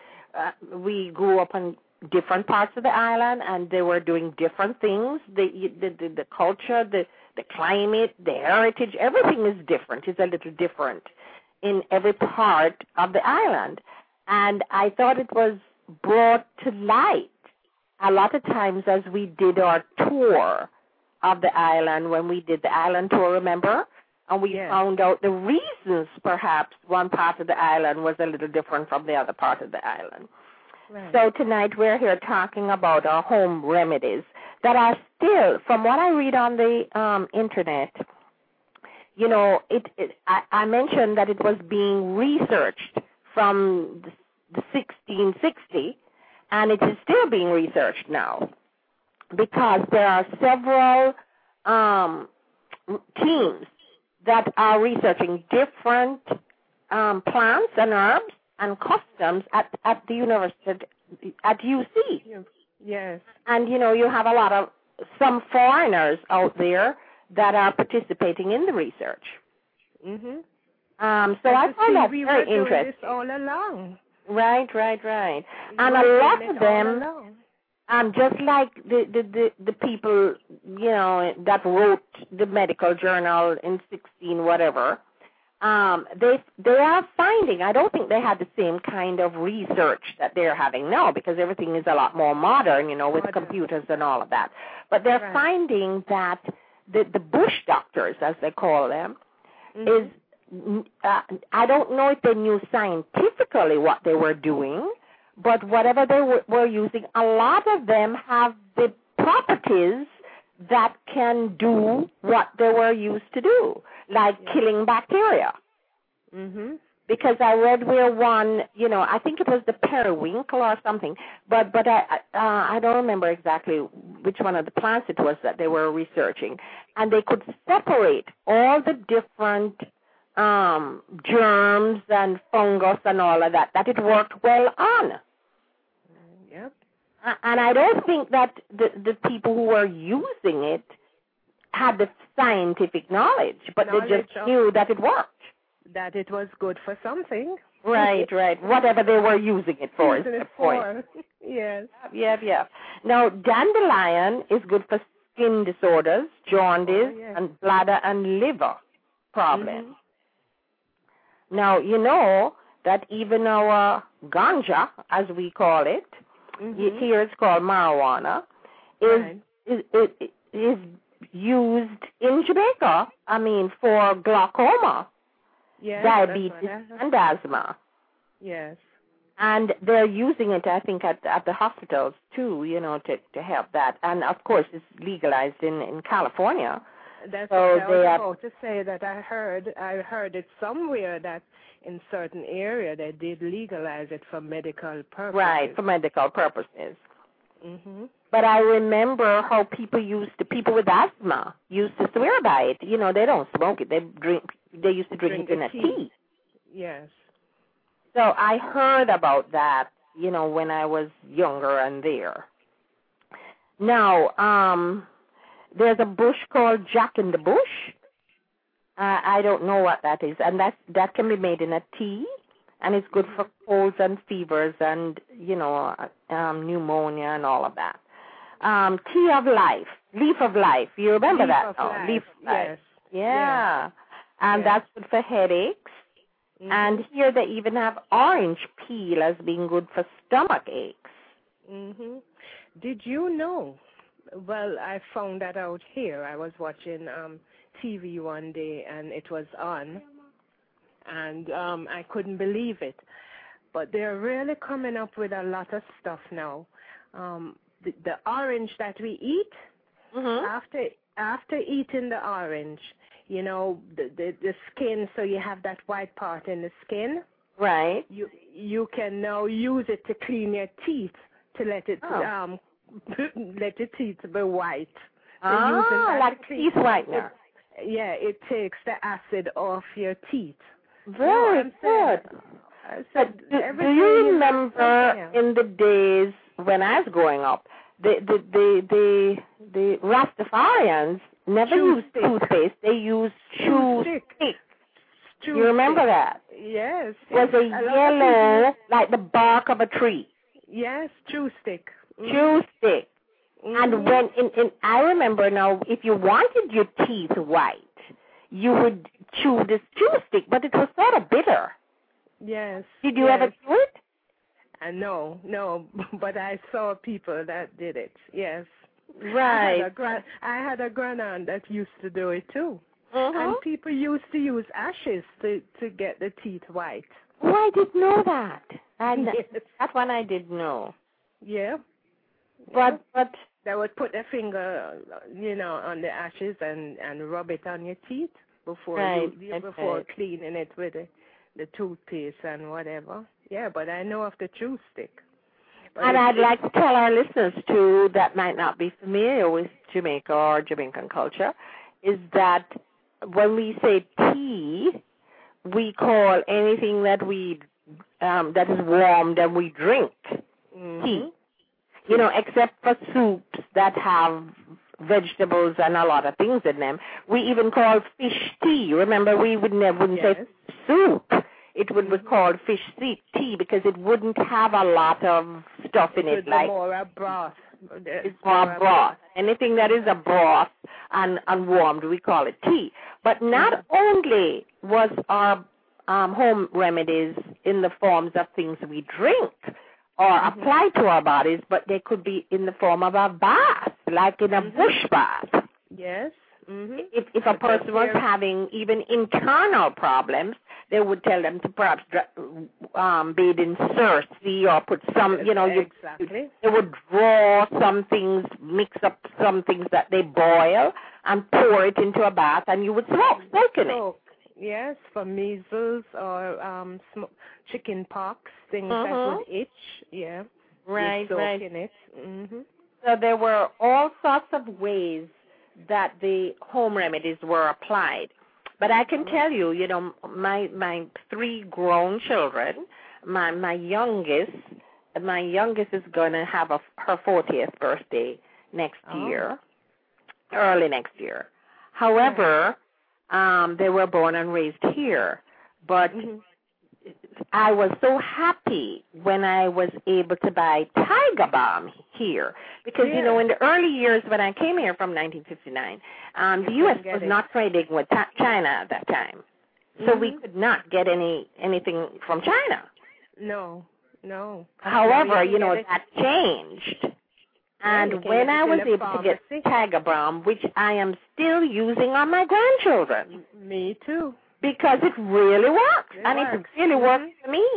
we grew up on different parts of the island, and they were doing different things. The culture, the climate, the heritage, everything is different. It's a little different in every part of the island. And I thought it was brought to light a lot of times as we did our tour of the island, when we did the island tour, remember? And we found out the reasons perhaps one part of the island was a little different from the other part of the island. Right. So tonight we're here talking about our home remedies that are still, from what I read on the internet, you know, I mentioned that it was being researched from the 1660, and it is still being researched now, because there are several teams that are researching different plants and herbs and customs at the university, at UC. Yes. And, you know, you have a lot of some foreigners out there that are participating in the research. Mm-hmm. So I find that very interesting. This all along. Right. And a lot of them, just like the people, you know, that wrote the medical journal in 16 whatever, they are finding, I don't think they had the same kind of research that they're having now, because everything is a lot more modern, you know, with computers and all of that. But they're finding that the bush doctors, as they call them, is, I don't know if they knew scientifically what they were doing, but whatever they were using, a lot of them have the properties that can do what they were used to do, like killing bacteria. Mm-hmm. Because I read where one, you know, I think it was the periwinkle or something, but I don't remember exactly which one of the plants it was that they were researching, and they could separate all the different germs and fungus and all of that it worked well on. Yep. And I don't think that the people who were using it had the scientific knowledge, but they just knew that it worked. That it was good for something. Right. Whatever they were using it for is the point. Yes. Yeah. Now, dandelion is good for skin disorders, jaundice, and bladder and liver problems. Mm-hmm. Now, you know that even our ganja, as we call it, here it's called marijuana, is used in Jamaica, for glaucoma, diabetes, and asthma. Yes. And they're using it, I think, at the hospitals, too, you know, to help that. And, of course, it's legalized in California. That's what I was about to say, that I heard it somewhere that in certain area they did legalize it for medical purposes. Right, for medical purposes. Mm-hmm. But I remember how people with asthma used to swear by it. You know, they don't smoke it. They used to drink it in a tea. Yes. So I heard about that when I was younger and there. Now, there's a bush called Jack in the Bush. I don't know what that is, and that can be made in a tea, and it's good for colds and fevers and, pneumonia and all of that. Tea of life, leaf of life. You remember leaf that? Of life. Leaf of life. Yes. Yeah. And that's good for headaches. Mm-hmm. And here they even have orange peel as being good for stomach aches. Mm-hmm. Did you know? Well, I found that out here. I was watching TV one day, and it was on, and I couldn't believe it. But they're really coming up with a lot of stuff now. The orange that we eat, after eating the orange, the skin, so you have that white part in the skin. Right. You can now use it to clean your teeth, to let it let your teeth be white. Like teeth whitener. It takes the acid off your teeth. Very good. Do you remember in the days when I was growing up, the Rastafarians never used toothpaste. They used chew stick. You remember that? Yes. It was a yellow, like the bark of a tree. Yes, chew stick. Chew stick. And when I remember now, if you wanted your teeth white, you would chew this chew stick, but it was sort of bitter. Yes. Did you ever do it? No, but I saw people that did it. Yes. Right. I had a grandaunt that used to do it too. Uh-huh. And people used to use ashes to get the teeth white. Oh, I didn't know that. That one I didn't know. Yeah. But they would put their finger, on the ashes and rub it on your teeth before before cleaning it with the toothpaste and whatever. Yeah, but I know of the chew stick. And I'd like to tell our listeners, too, that might not be familiar with Jamaica or Jamaican culture, is that when we say tea, we call anything that that is warmed and we drink tea. Except for soups that have vegetables and a lot of things in them. We even call fish tea. Remember, we wouldn't say soup. It would be called fish tea because it wouldn't have a lot of stuff in it. Like more a broth. It's more broth. Anything that is a broth and warmed, we call it tea. But not only was our home remedies in the forms of things we drink or apply to our bodies, but they could be in the form of a bath, like in a bush bath. Yes. If a person was having even internal problems, they would tell them to perhaps bathe in Cersei or put some, they would draw some things, mix up some things that they boil and pour it into a bath, and you would soak in it. Yes, for measles or chicken pox, things that would itch. Yeah. Right. In it. So there were all sorts of ways that the home remedies were applied. But I can tell you, my 3 grown children, my youngest is going to have her 40th birthday next year, early next year. However, they were born and raised here. But I was so happy when I was able to buy Tiger Balm here because, in the early years when I came here from 1959, the U.S. was not trading with China at that time. So we could not get anything from China. No. However, that changed. And when I was able to get Tiger Balm, which I am still using on my grandchildren. Me too. Because it really works. It really works for me.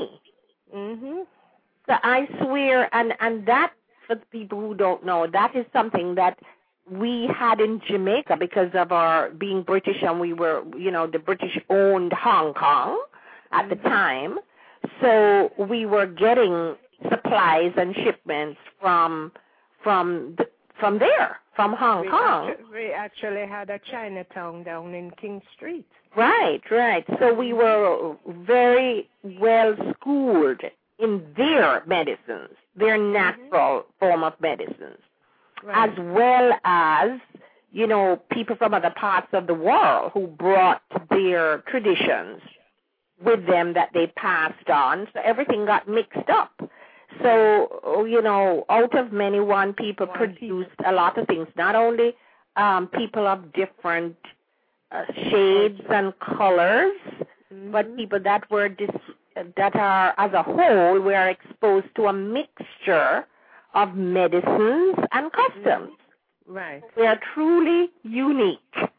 So I swear, and that, for the people who don't know, that is something that we had in Jamaica because of our being British, and we were, the British owned Hong Kong at the time. So we were getting supplies and shipments from there, from Hong Kong. We actually had a Chinatown down in King Street. Right. So we were very well schooled in their medicines, their natural form of medicines, Right. as well as, you know, people from other parts of the world who brought their traditions with them that they passed on. So everything got mixed up. So, you know, out of many, one people produced a lot of things, not only people of different shades and colors, but people that were that are, as a whole, were exposed to a mixture of medicines and customs. Right. They are truly unique.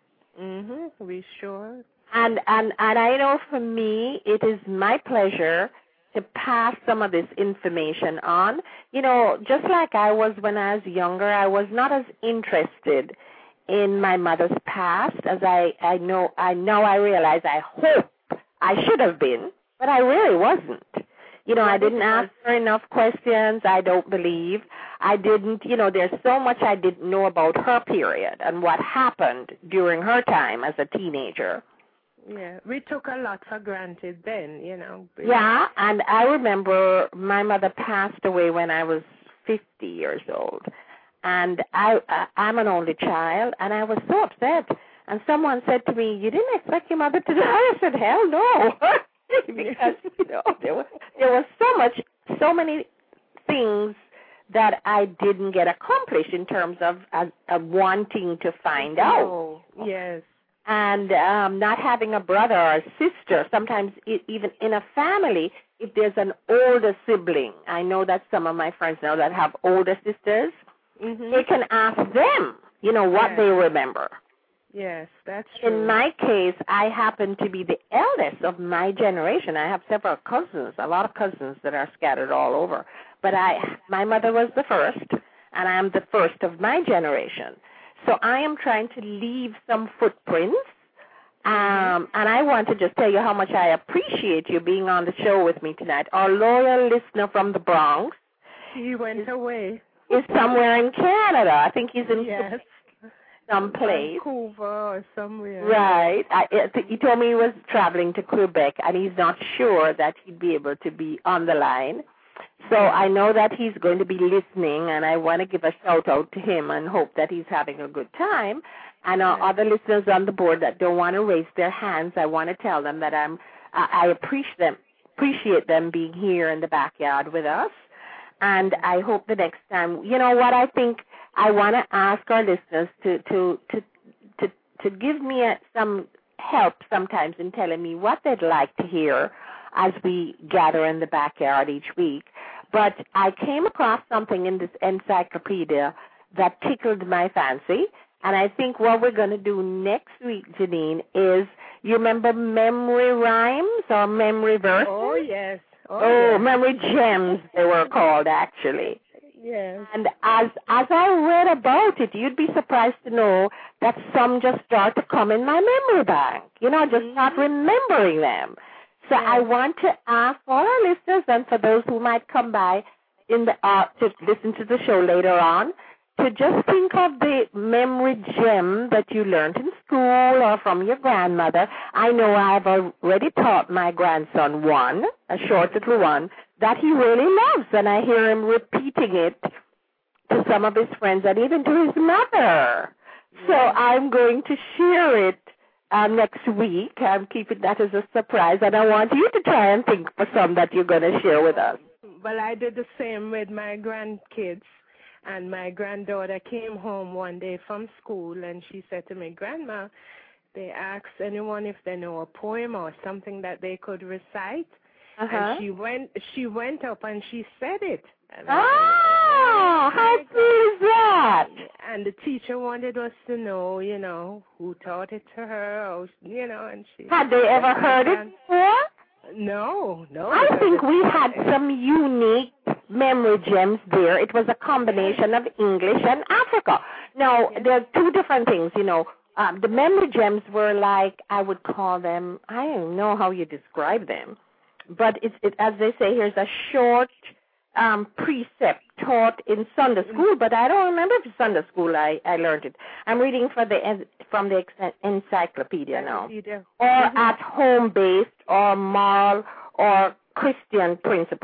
We sure. And I know for me, it is my pleasure to pass some of this information on. You know, just like I was when I was younger, I was not as interested in my mother's past as I realize I hope I should have been, but I really wasn't. You know, I didn't ask her enough questions, I don't believe. I didn't, you know, there's so much I didn't know about her period and what happened during her time as a teenager. Yeah, we took a lot for granted then, you know. Yeah, and I remember my mother passed away when I was 50 years old. And I'm an only child, and I was so upset. And someone said to me, "You didn't expect your mother to die?" I said, "Hell no." Because, you know, there was so many things that I didn't get accomplished in terms of wanting to find out. Yes. And not having a brother or a sister, sometimes even in a family, if there's an older sibling, I know that some of my friends now that have older sisters, they can ask them, you know, what they remember. Yes, that's true. In my case, I happen to be the eldest of my generation. I have several cousins, a lot of cousins that are scattered all over. But my mother was the first, and I am the first of my generation. So I am trying to leave some footprints, and I want to just tell you how much I appreciate you being on the show with me tonight. Our loyal listener from the Bronx. He went away. Is somewhere in Canada. I think he's in someplace. Vancouver or somewhere. Right. He told me he was traveling to Quebec, and he's not sure that he'd be able to be on the line. So I know that he's going to be listening, and I want to give a shout-out to him and hope that he's having a good time. And our other listeners on the board that don't want to raise their hands, I want to tell them that I appreciate them being here in the backyard with us. And I hope the next time, you know what, I think I want to ask our listeners to give me some help sometimes in telling me what they'd like to hear as we gather in the backyard each week. But I came across something in this encyclopedia that tickled my fancy, and I think what we're going to do next week, Janine, is, you remember memory rhymes or memory verses? Oh, yes. Yes. Memory gems, they were called, actually. Yes. And as I read about it, you'd be surprised to know that some just start to come in my memory bank. You know, I just start remembering them. So I want to ask all our listeners, and for those who might come by in the to listen to the show later on, to just think of the memory gem that you learned in school or from your grandmother. I know I've already taught my grandson one, a short little one, that he really loves, and I hear him repeating it to some of his friends and even to his mother. So I'm going to share it next week. I'm keeping that as a surprise, and I want you to try and think for some that you're going to share with us. Well, I did the same with my grandkids. And my granddaughter came home one day from school, and she said to me, "Grandma, they asked anyone if they know a poem or something that they could recite." And she went up and she said it. And how cool is that? And the teacher wanted us to know, you know, who taught it to her, or, you know, and she... Had they ever heard it before? No. I think we had some unique memory gems there. It was a combination of English and Africa. Now, there are two different things, you know. The memory gems were like, I would call them, I don't know how you describe them, but it as they say, here's a short precept taught in Sunday school, but I don't remember if Sunday school I learned it. I'm reading from the encyclopedia now. Or at home-based or moral or Christian principles.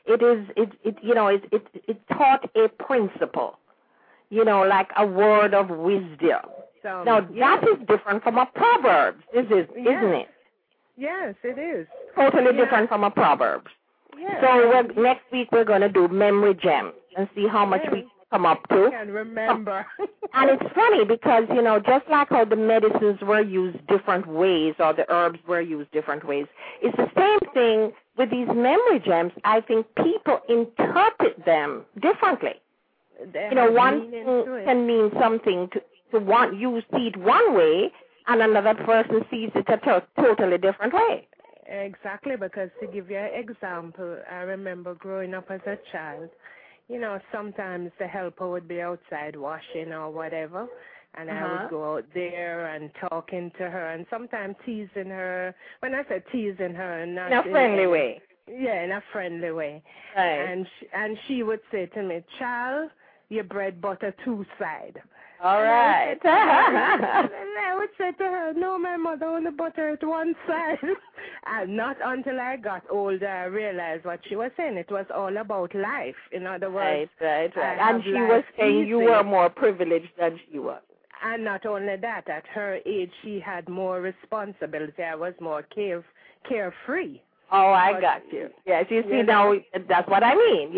it taught a principle, like a word of wisdom. So, now, that is different from a proverb, isn't it? Yes, it is. Totally different from a proverb. Yes. So next week we're going to do memory gems and see how much we come up to. I can remember. And it's funny because, just like how the medicines were used different ways or the herbs were used different ways, it's the same thing with these memory gems. I think people interpret them differently. One thing can mean something to you see it one way, and another person sees it a totally different way. Exactly, because to give you an example, I remember growing up as a child, sometimes the helper would be outside washing or whatever, and I would go out there and talking to her and sometimes teasing her. When I said teasing her, not in a friendly way. Yeah, in a friendly way. Right. And she would say to me, "Child, your bread butter two-side." All right. And I would say to her, "No, my mother only butter it one side." And not until I got older, I realized what she was saying. It was all about life. In other words, right. And she was saying you were more privileged than she was. And not only that, at her age, she had more responsibility. I was more carefree. Oh, I got you. Yes, you see, now that's what I mean.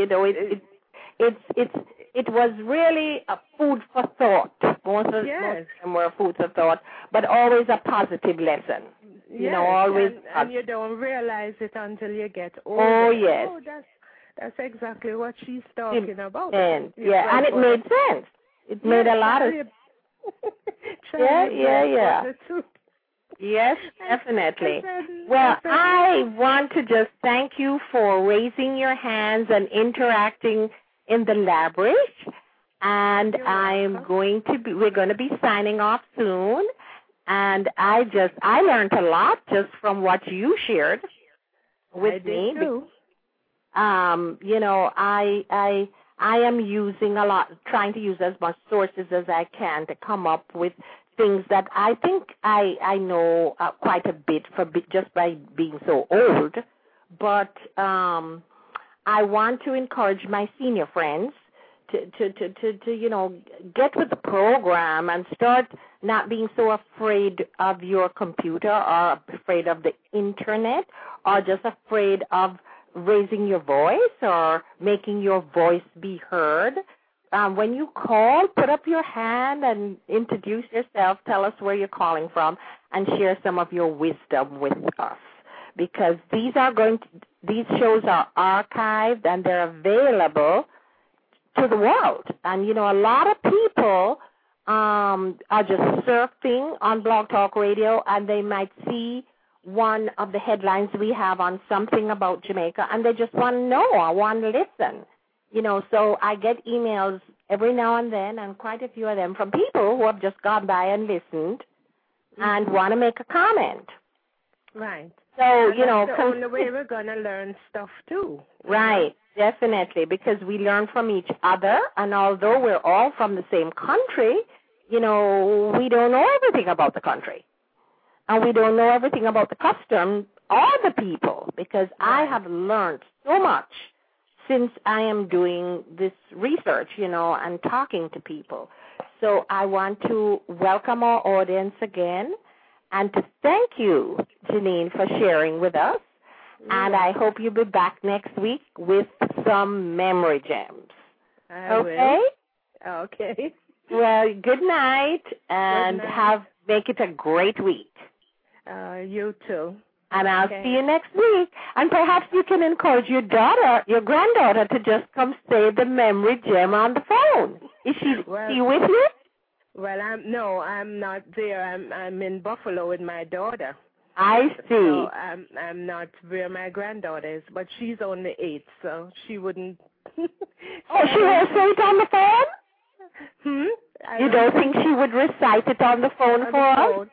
It was really a food for thought. Most of them were food for thought, but always a positive lesson. Yes, always. And you don't realize it until you get older. Oh, yes. Oh, that's exactly what she's talking about. And it made sense. It made a lot of sense. Yeah. Yes, definitely. Well, I want to just thank you for raising your hands and interacting in the library, and we're going to be signing off soon, and I learned a lot just from what you shared with me. Too. I am using a lot, trying to use as much sources as I can to come up with things that I think I know quite a bit just by being so old, but I want to encourage my senior friends to get with the program and start not being so afraid of your computer or afraid of the internet or just afraid of raising your voice or making your voice be heard. When you call, put up your hand and introduce yourself. Tell us where you're calling from and share some of your wisdom with us, because these shows are archived and they're available to the world. And, a lot of people are just surfing on Blog Talk Radio, and they might see one of the headlines we have on something about Jamaica, and they just want to know or want to listen. So I get emails every now and then, and quite a few of them from people who have just gone by and listened and want to make a comment. Right. So, that's the only way we're going to learn stuff, too. Right, definitely, because we learn from each other, and although we're all from the same country, we don't know everything about the country. And we don't know everything about the custom or the people, because I have learned so much since I am doing this research, and talking to people. So I want to welcome our audience again and to thank you, Janine, for sharing with us. And I hope you'll be back next week with some memory gems. I will. Okay. Well, good night, and make it a great week. You too. And I'll see you next week. And perhaps you can encourage your granddaughter, to just come say the memory gem on the phone. Is she with you? Well, I'm not there. I'm in Buffalo with my daughter. I see. So I'm not where my granddaughter is, but she's only 8, so she wouldn't. She won't say it on the phone? You don't think she would recite it on the phone for us?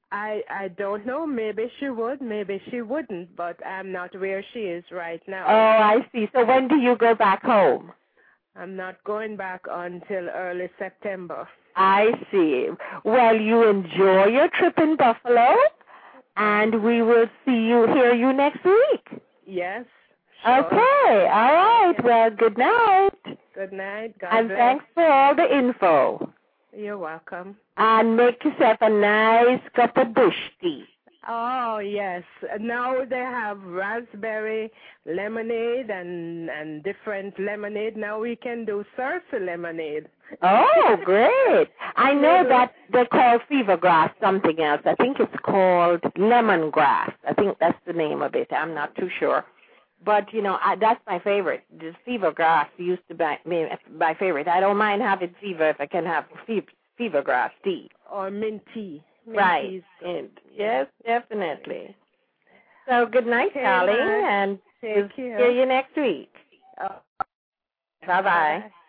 I don't know. Maybe she would, maybe she wouldn't, but I'm not where she is right now. Oh, I see. So when do you go back home? I'm not going back until early September. I see. Well, you enjoy your trip in Buffalo, and we will hear you next week. Yes, Sure. Okay. All right. Well, good night. Good night. God and bless. Thanks for all the info. You're welcome. And make yourself a nice cup of bush tea. Oh, yes. Now they have raspberry lemonade and different lemonade. Now we can do Sarsa lemonade. Oh, great. I know that they call fever grass something else. I think it's called lemongrass. I think that's the name of it. I'm not too sure. But, that's my favorite. The fever grass used to be my favorite. I don't mind having fever if I can have fever grass tea. Or mint tea. Right. Yes, definitely. So good night, darling, and we'll see you next week. Bye-bye.